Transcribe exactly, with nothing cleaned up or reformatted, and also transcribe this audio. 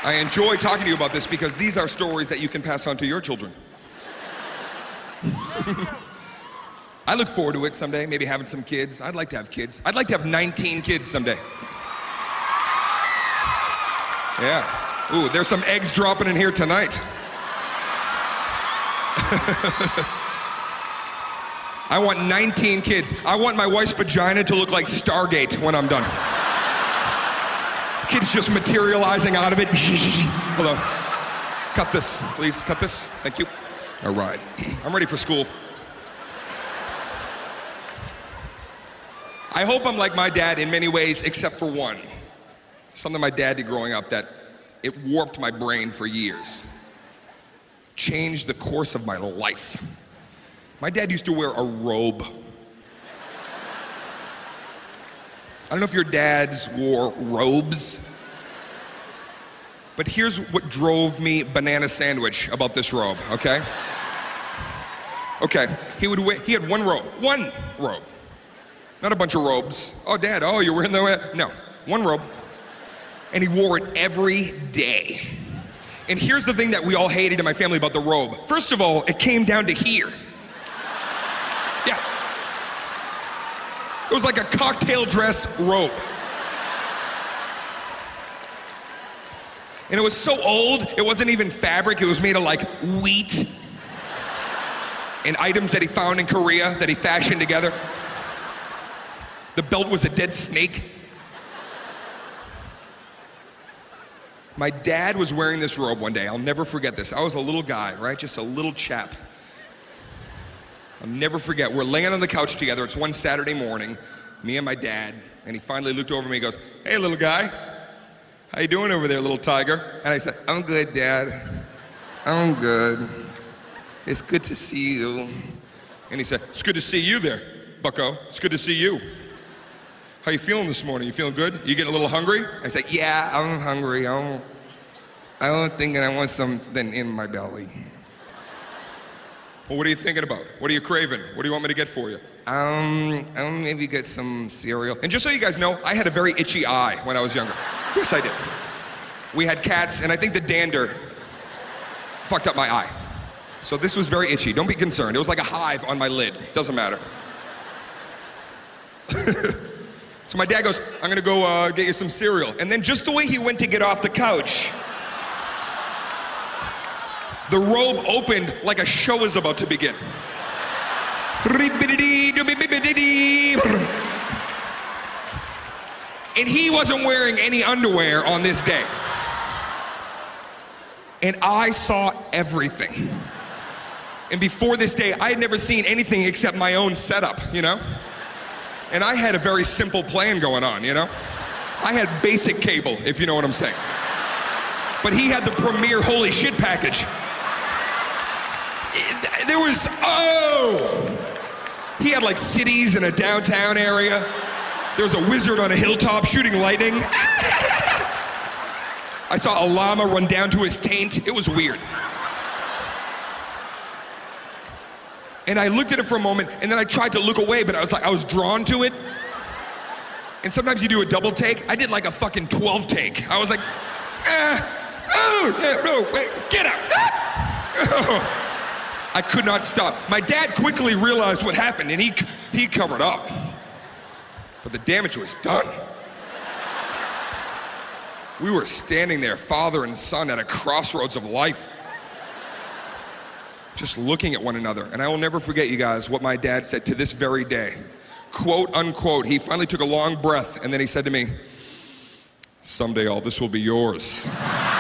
I enjoy talking to you about this because these are stories that you can pass on to your children. I look forward to it someday, maybe having some kids. I'd like to have kids. I'd like to have nineteen kids someday. Yeah. Ooh, there's some eggs dropping in here tonight. I want nineteen kids. I want my wife's vagina to look like Stargate when I'm done. Kids just materializing out of it. Hello. Cut this, please. Cut this. Thank you. All right. I'm ready for school. I hope I'm like my dad in many ways, except for one. Something my dad did growing up that it warped my brain for years. Changed the course of my life. My dad used to wear a robe. I don't know if your dads wore robes, but here's what drove me banana sandwich about this robe, okay? Okay, he would wear, he had one robe, one robe. Not a bunch of robes. Oh, Dad, oh, you're wearing the, no, one robe. And he wore it every day. And here's the thing that we all hated in my family about the robe. First of all, it came down to here. Yeah. It was like a cocktail dress robe. And it was so old, it wasn't even fabric, it was made of like wheat and items that he found in Korea that he fashioned together. The belt was a dead snake. My dad was wearing this robe one day. I'll never forget this. I was a little guy, right? Just a little chap. I'll never forget. We're laying on the couch together. It's one Saturday morning, me and my dad, and he finally looked over at me and goes, "Hey, little guy, how you doing over there, little tiger?" And I said, "I'm good, Dad. I'm good. It's good to see you." And he said, "It's good to see you there, bucko. It's good to see you. How you feeling this morning? You feeling good? You getting a little hungry?" I said, "Yeah, I'm hungry. I'm, I'm thinking I want something in my belly." "Well, what are you thinking about? What are you craving? What do you want me to get for you?" Um, I'll maybe get some cereal. And just so you guys know, I had a very itchy eye when I was younger. Yes, I did. We had cats, and I think the dander fucked up my eye. So this was very itchy. Don't be concerned. It was like a hive on my lid. Doesn't matter. So my dad goes, "I'm gonna go uh, get you some cereal." And then just the way he went to get off the couch, the robe opened like a show is about to begin. And he wasn't wearing any underwear on this day. And I saw everything. And before this day, I had never seen anything except my own setup, you know? And I had a very simple plan going on, you know? I had basic cable, if you know what I'm saying. But he had the premier holy shit package. There was, oh! He had like cities in a downtown area. There was a wizard on a hilltop shooting lightning. I saw a llama run down to his taint. It was weird. And I looked at it for a moment, and then I tried to look away, but I was like, I was drawn to it. And sometimes you do a double take. I did like a fucking twelve take. I was like, ah, oh, no, wait, get out. Ah. I could not stop. My dad quickly realized what happened, and he, he covered up. But the damage was done. We were standing there, father and son, at a crossroads of life, just looking at one another. And I will never forget, you guys, what my dad said to this very day. Quote, unquote, he finally took a long breath, and then he said to me, "Someday all this will be yours."